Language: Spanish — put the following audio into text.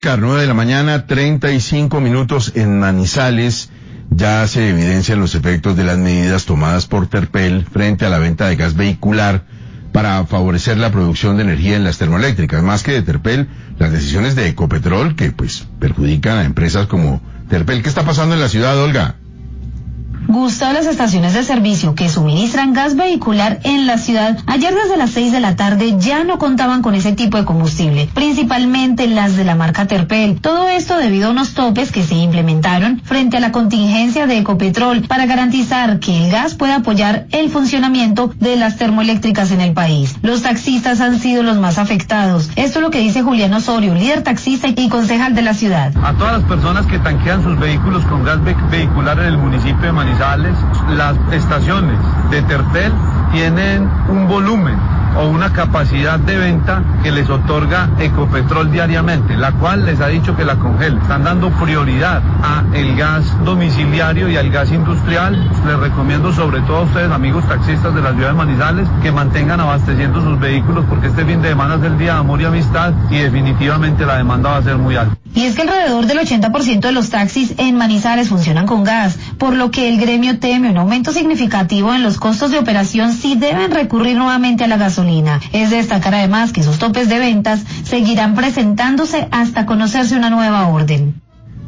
9 de la mañana, 35 minutos en Manizales. Ya se evidencian los efectos de las medidas tomadas por Terpel frente a la venta de gas vehicular para favorecer la producción de energía en las termoeléctricas. Más que de Terpel, las decisiones de Ecopetrol que perjudican a empresas como Terpel. ¿Qué está pasando en la ciudad, Olga? Gustavo, las estaciones de servicio que suministran gas vehicular en la ciudad ayer desde las 6 de la tarde ya no contaban con ese tipo de combustible, principalmente las de la marca Terpel. Todo esto debido a unos topes que se implementaron frente a la contingencia de Ecopetrol para garantizar que el gas pueda apoyar el funcionamiento de las termoeléctricas en el país. Los taxistas han sido los más afectados. Esto es lo que dice Julián Osorio, líder taxista y concejal de la ciudad. A todas las personas que tanquean sus vehículos con gas vehicular en el municipio de Manizales, las estaciones de Terpel tienen un volumen o una capacidad de venta que les otorga Ecopetrol diariamente, la cual les ha dicho que la congele. Están dando prioridad a el gas domiciliario y al gas industrial. Les recomiendo sobre todo a ustedes, amigos taxistas de la ciudad de Manizales, que mantengan abasteciendo sus vehículos porque este fin de semana es el día de amor y amistad y definitivamente la demanda va a ser muy alta. Y es que alrededor del 80% de los taxis en Manizales funcionan con gas, por lo que el gremio teme un aumento significativo en los costos de operación si deben recurrir nuevamente a la gasolina. Es de destacar además que esos topes de ventas seguirán presentándose hasta conocerse una nueva orden.